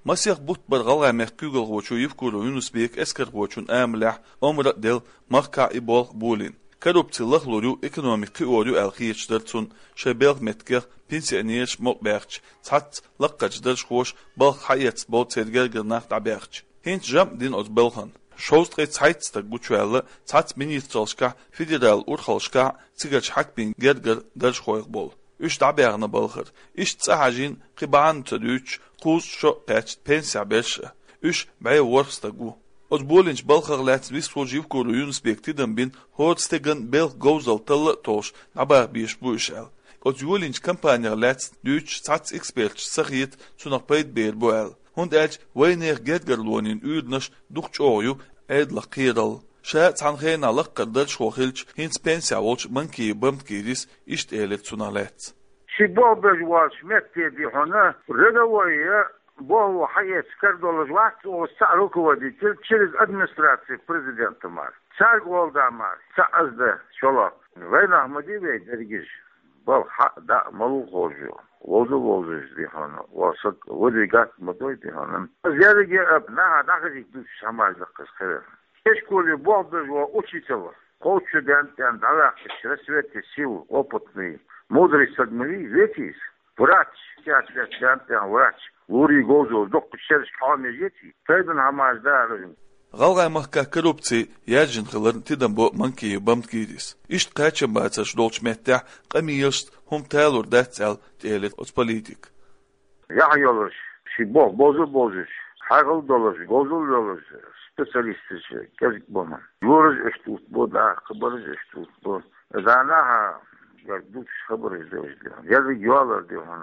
مسيح بوت برغلع مكوغل غوچو يفكولو يونس بيك اسكر غوچون املح امر دل مخكا ايبول بولين كروبتي لخلوريو ايكونوميكي اوريو الخيش درتون شبيل متكر بنسيانيش مقبرچ تات لقج درش خوش بالخ حيات بول ترگرگر ناخت عبرچ هنت جام دين اوز بلخن شوست غيت سايتس تا گوچوال تات منيسترالشكا فيدرال اورخالشكا تيگرچ حق بين گرگر درش خويق بول üç dabağını balxır. İş tsahajin qiban tüdüç quz şo pech pensiya beş. Üç bay worksta gu. Od bolinç balxır lats vis fojiv koru Yunusbektidan bin hortstegen bel gozal talla toş dabağ biş bu işel. Od bolinç kampanya lats düç tats expert sahit sunak payt ber bu el. Hund elç wayner gedgerlonin üdnış duqç oyu edla qiral. شاء تعنخين على قدر شوخيلش هينس بنسيا وولش منكي بمتكيريس إشت إيلت سونالات شباب بجوالش متى دي هنا رجوية بوه حياة كردولج وقت وسعروك ودي تلتشيز أدمنستراتيف بريزيدنت مار سارق والدا مار سأزده شلا وين أحمدي بي درجيش بل حق دا ملو خوجو ووزوش دي هنا وصد وديقات مدوي دي هنا زيادة جي أبناها داخل يكدوش سماج لقص خير Школе Богдажва учителя, коуч-студентен, давахтыш, рассветы сил, опытный, мудрый садмыли, ветис, врач, студентен, врач, лури гозу, доктор шерш калме жети, тайдан хамаждарым. غالغا مخكا كروبتي ياجن خلرن تدن بو منكي بمتكيديس إشت قاچن باتش دولش متح قميشت هم تالور داتسال تيلت اوز بوليتيك يحيولش شبوه بوزوش حاغل دولش غوزول دولش специалистиче кезик болман. Юрыз эштут бо да хабарыз эштут бо. Занаха дуч хабарыз дежлен. Яды юалар деган.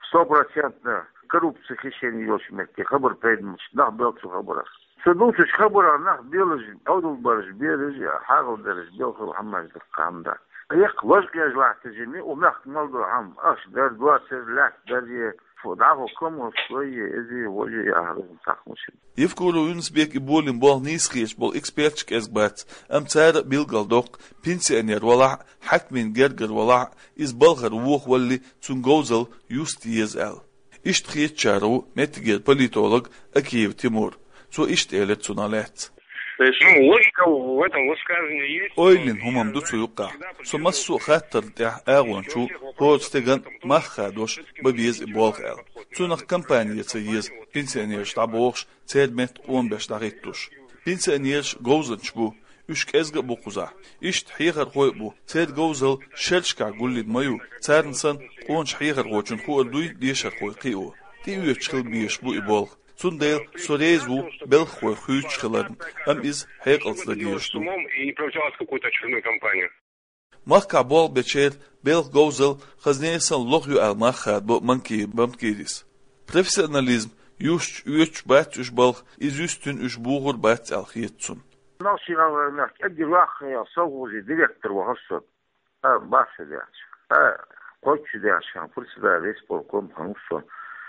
100% коррупция хищение ёшмекке хабар пейдмич нах белчу хабарах. Судучуш хабара нах белж аудул барж берж хагыл держ белху хаммаж дыккамда. Як ложк яжлахты жеми умах малду хам аш дар 20 лак дарье فدعه كم شوية إذا وجه يعرف تخمشين. يفكروا يونسبيك يبولين بول نيسخيش بول إكسبيرتش إزبات أم تارق بيلقال دوق بنسيانير ولع حكمين جرجر ولع إز بلغر ووخ واللي تنجوزل يوستيز أل. إشت خيت شارو متجير بوليتولوج أكيف تيمور سو إشت إلت سونالات. Логика в этом высказывании есть. Ойлин хумам дуцу юqa. Сумассу хаттер тях агончу хоцтеган махадош бабиз болхал. Цунах компания цейз пенсионер штабош цедмет 15 дагыттуш. Пенсионерш гоузанчбу üç kezde bokuza. İşt hiğer koy bu. Цед гоузал шелшка гуллид маю. Царнсан онч hiğer goçun хуалдуй дешер koy кио. Ти үечхил биш бу ибол. Сундел сорезу белхой хючхилан ам из хекалсда диешту. И не проводилась какую-то очередную кампанию. Махка бол бечер бел гоузал хазнесан лохю ал махад бо манки бамткидис. Профессионализм юш үеч батюш балх из үстүн үш бугур бат ал хиетсун. Насыгал нах эдилах я совузи директор вахсот. Башыдач. Койчудач, председатель республиком ханусон.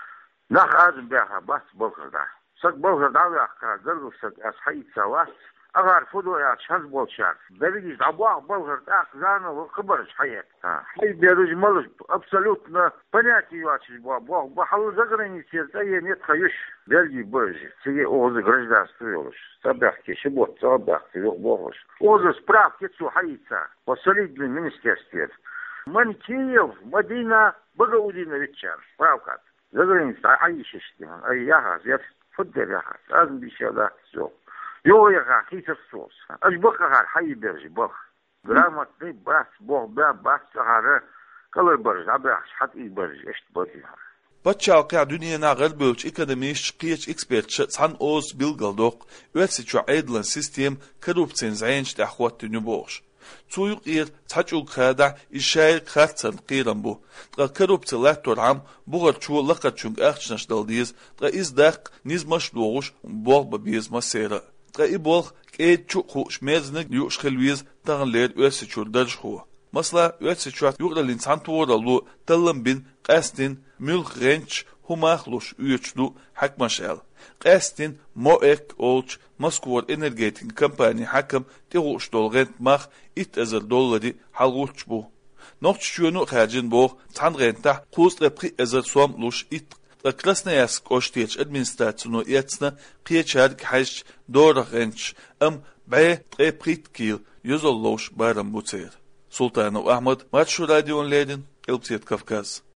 نخ أزم بها بس بلغدا سك بلغدا وياك قالوا سك أصحيت سواس أغار فدو يا شاز بولشار بلغيش أبواه بلغدا أخزانا وخبرش حيات حي بيروج ملش أبسولوتنا понятие يواتش بواه بحلو زغريني سيرتايا нет خيوش بلغي برجي سيجي أوزي гражданство يولش سابحكي شبوت سابحكي يغبوغش أوزي سправ كتسو حيتا وصليد من министерстве من كيев مدينة بغاودينا ويتشار правкат زغرين عايش اشتها ايها زيت فدر ياها لازم بيشالا سو يو يا خيت الصوص اجبقها الحي برج بخ جرامت دي باس بو باس هذا كل برج عباش حد اي برج اشت بديها بتشاقع دنيانا غربوش اكاديميش قيش اكسبيرت شتسان اوز بيلغالدوق واتسيتشو عيدلان سيستيم كروبتين زعينش تاخوات نبوش تسويق إير تحجو خادع إشاي خاتسن قيرن بو تغا كروبت لاتور عام بوغر تشو لقد شنك أخشنش دالديز تغا إز داق نيز مشلوغش بوغ ببيز مسيرة تغا إبوغ كيد چو خوش ميزنك يوش خلويز تغن لير ويسيچور درج خو مثلا ويسيچور يوغر الانسان تورالو تلن بين قاستين ملخ غنش هماخلوش üyeçlu hakmaşel. Qastin moek olç Moskva energetik kompani hakam teğuş dolgent mah $1000 halgulç bu. Noqçunu xarjin bu tan renta qus repri ezer som luş it Красноярск оштеч администрацию яцна қиечад кхайш дорагенч бе приприткил юзоллош барам буцер. Султанов Ахмад, Матшу радион Ледин, Элпсет Кавказ.